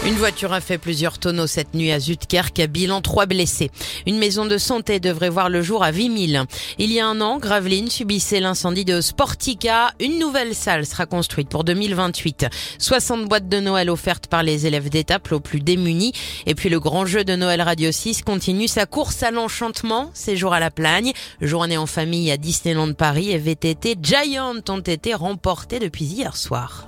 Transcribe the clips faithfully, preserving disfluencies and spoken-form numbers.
Une voiture a fait plusieurs tonneaux cette nuit à Zuidkerk, bilan trois blessés. Une maison de santé devrait voir le jour à Wimille. Il y a un an, Gravelines subissait l'incendie de Sportica. Une nouvelle salle sera construite pour deux mille vingt-huit. soixante boîtes de Noël offertes par les élèves d'étape aux plus démunis. Et puis le grand jeu de Noël Radio six continue sa course à l'enchantement. Séjour à la Plagne, journée en famille à Disneyland Paris et V T T Giant ont été remportés depuis hier soir.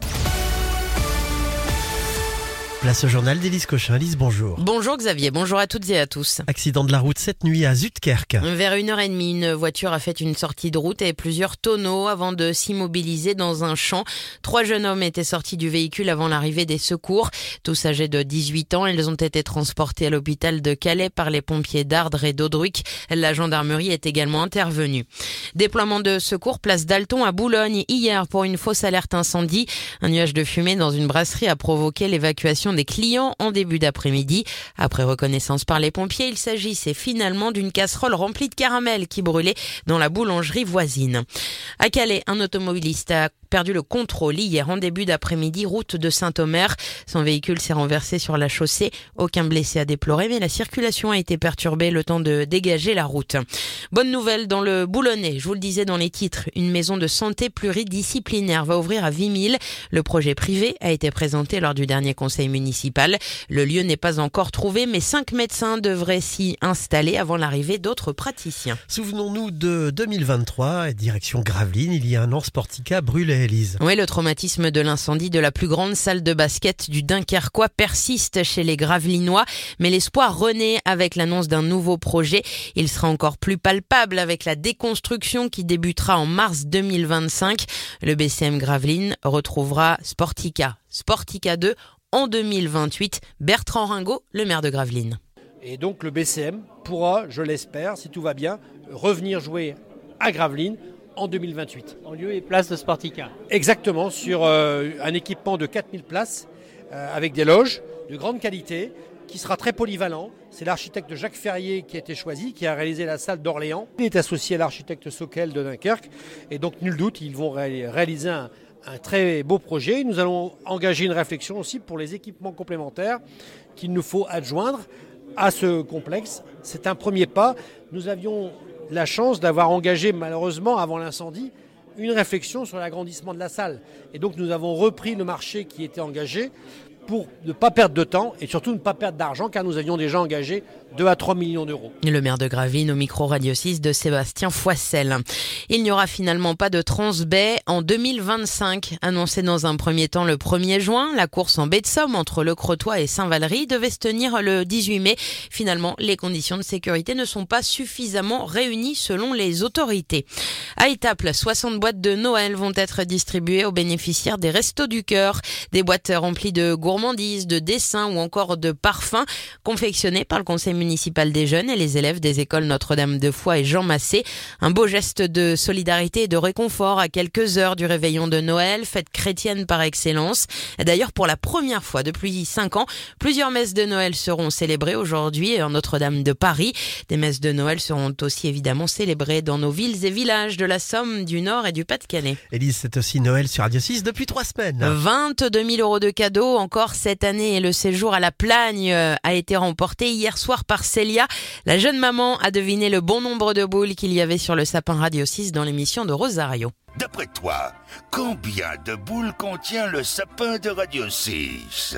Place au journal d'Élise Cochin. Élise, bonjour. Bonjour Xavier, bonjour à toutes et à tous. Accident de la route cette nuit à Zuidkerk. Vers une heure et demie, une voiture a fait une sortie de route et plusieurs tonneaux avant de s'immobiliser dans un champ. Trois jeunes hommes étaient sortis du véhicule avant l'arrivée des secours. Tous âgés de dix-huit ans, ils ont été transportés à l'hôpital de Calais par les pompiers d'Ardres et d'Audruic. La gendarmerie est également intervenue. Déploiement de secours place Dalton à Boulogne hier pour une fausse alerte incendie. Un nuage de fumée dans une brasserie a provoqué l'évacuation des clients en début d'après-midi. Après reconnaissance par les pompiers, il s'agissait finalement d'une casserole remplie de caramel qui brûlait dans la boulangerie voisine. À Calais, un automobiliste a perdu le contrôle hier en début d'après-midi, route de Saint-Omer. Son véhicule s'est renversé sur la chaussée. Aucun blessé à déplorer, mais la circulation a été perturbée le temps de dégager la route. Bonne nouvelle dans le Boulonnais, je vous le disais dans les titres, une maison de santé pluridisciplinaire va ouvrir à Wimille. Le projet privé a été présenté lors du dernier conseil municipal. Le lieu n'est pas encore trouvé, mais cinq médecins devraient s'y installer avant l'arrivée d'autres praticiens. Souvenons-nous de deux mille vingt-trois, direction Gravelines, il y a un an, Sportica brûlait. Élise. Oui, le traumatisme de l'incendie de la plus grande salle de basket du Dunkerquois persiste chez les Gravelinois, mais l'espoir renaît avec l'annonce d'un nouveau projet. Il sera encore plus palpable avec la déconstruction qui débutera en mars deux mille vingt-cinq. Le B C M Gravelines retrouvera Sportica, Sportica deux en deux mille vingt-huit. Bertrand Ringot, le maire de Gravelines. Et donc le B C M pourra, je l'espère, si tout va bien, revenir jouer à Gravelines en deux mille vingt-huit. En lieu et place de Sportica. Exactement, sur euh, un équipement de quatre mille places, euh, avec des loges de grande qualité, qui sera très polyvalent. C'est l'architecte Jacques Ferrier qui a été choisi, qui a réalisé la salle d'Orléans. Il est associé à l'architecte Sockel de Dunkerque, et donc nul doute, ils vont ré- réaliser un, un très beau projet. Nous allons engager une réflexion aussi pour les équipements complémentaires qu'il nous faut adjoindre à ce complexe. C'est un premier pas. Nous avions la chance d'avoir engagé malheureusement avant l'incendie une réflexion sur l'agrandissement de la salle. Et donc nous avons repris le marché qui était engagé pour ne pas perdre de temps et surtout ne pas perdre d'argent car nous avions déjà engagé deux à trois millions d'euros. Le maire de Gravelines au micro Radio six de Sébastien Foissel. Il n'y aura finalement pas de Transbaie en deux mille vingt-cinq. Annoncé dans un premier temps le premier juin, la course en baie de Somme entre Le Crotoy et Saint-Valery devait se tenir le dix-huit mai. Finalement, les conditions de sécurité ne sont pas suffisamment réunies selon les autorités. À Étaples, soixante boîtes de Noël vont être distribuées aux bénéficiaires des Restos du Cœur. Des boîtes remplies de gourmandises, de dessins ou encore de parfums confectionnés par le conseil municipal des jeunes et les élèves des écoles Notre-Dame de Foix et Jean Massé. Un beau geste de solidarité et de réconfort à quelques heures du réveillon de Noël, fête chrétienne par excellence. D'ailleurs, pour la première fois depuis cinq ans, plusieurs messes de Noël seront célébrées aujourd'hui en Notre-Dame de Paris. Des messes de Noël seront aussi évidemment célébrées dans nos villes et villages de la Somme, du Nord et du Pas-de-Calais. Élise, c'est aussi Noël sur Radio six depuis trois semaines. vingt-deux mille euros de cadeaux encore cette année et le séjour à la Plagne a été remporté hier soir par Célia. La jeune maman a deviné le bon nombre de boules qu'il y avait sur le sapin Radio six dans l'émission de Rosario. D'après toi, combien de boules contient le sapin de Radio six?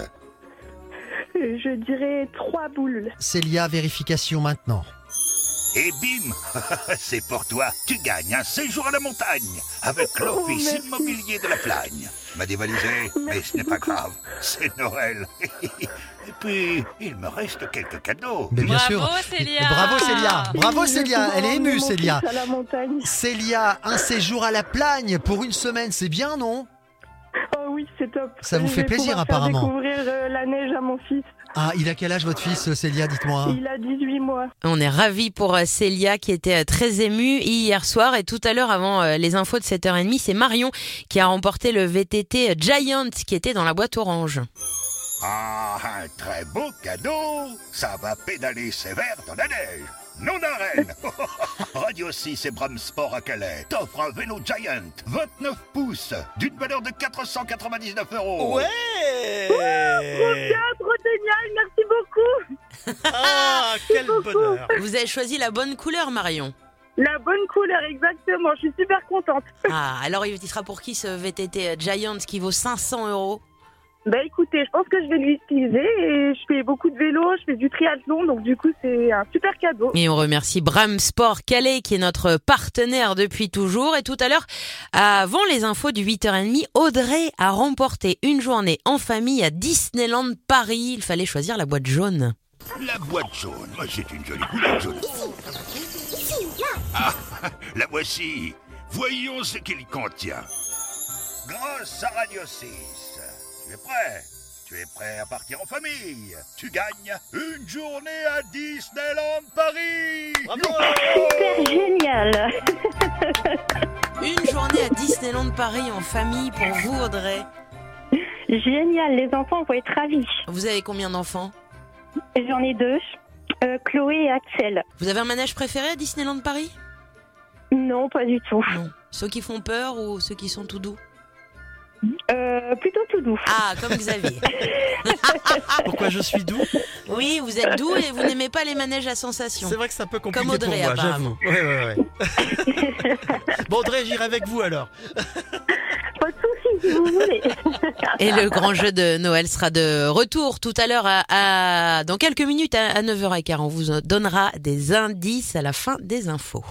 Je dirais trois boules. Célia, vérification maintenant. Et bim, c'est pour toi. Tu gagnes un séjour à la montagne avec l'office oh, immobilier de la Plagne. M'a dévalisé, mais ce n'est pas grave. C'est Noël. Et puis, il me reste quelques cadeaux. Mais bien Bravo, sûr. Célia. Bravo Célia. Bravo Célia. Elle est émue Célia. À la montagne. Célia, un séjour à la Plagne pour une semaine, c'est bien, non? Oh oui, c'est top. Ça vous Je fait vais plaisir pouvoir apparemment. Faire découvrir euh, la neige à mon fils. Ah, il a quel âge votre fils, Célia, dites-moi? Il a dix-huit mois. On est ravis pour Célia qui était très émue hier soir et tout à l'heure avant les infos de sept heures trente, c'est Marion qui a remporté le V T T Giant qui était dans la boîte orange. Ah, un très beau cadeau. Ça va pédaler sévère dans la neige. Non d'arène. Radio six et Bram Sport à Calais t'offre un vélo Giant vingt-neuf pouces d'une valeur de quatre cent quatre-vingt-dix-neuf euros. Ouais. Oh, trop bien, trop génial, merci beaucoup. Ah, quel bonheur. Vous avez choisi la bonne couleur, Marion. La bonne couleur, exactement. Je suis super contente. Ah, alors il sera pour qui ce V T T Giant qui vaut cinq cents euros? Bah écoutez, je pense que je vais l'utiliser et je fais beaucoup de vélo, je fais du triathlon, donc du coup c'est un super cadeau. Et on remercie Bram Sport Calais qui est notre partenaire depuis toujours. Et tout à l'heure, avant les infos du huit heures trente, Audrey a remporté une journée en famille à Disneyland Paris. Il fallait choisir la boîte jaune. La boîte jaune, oh, c'est une jolie couleur jaune. Ah, la voici. Voyons ce qu'il contient. Grâce à Radio six. Tu es prêt? Tu es prêt à partir en famille? Tu gagnes une journée à Disneyland Paris. Bravo. Super génial. Une journée à Disneyland Paris en famille pour vous, Audrey. Génial, les enfants vont être ravis. Vous avez combien d'enfants? J'en ai deux, euh, Chloé et Axel. Vous avez un manège préféré à Disneyland Paris? Non, pas du tout. Non. Ceux qui font peur ou ceux qui sont tout doux? Euh, plutôt tout doux. Ah, comme Xavier. Pourquoi je suis doux? Oui, vous êtes doux et vous n'aimez pas les manèges à sensations. C'est vrai que c'est un peu compliqué Comme Audrey, pour moi, apparemment. j'avoue. Ouais, ouais, ouais. Bon, Audrey, j'irai avec vous alors. Pas de soucis si vous voulez. Et le grand jeu de Noël sera de retour tout à l'heure à, à- dans quelques minutes à, à neuf heures quinze. On vous donnera des indices à la fin des infos.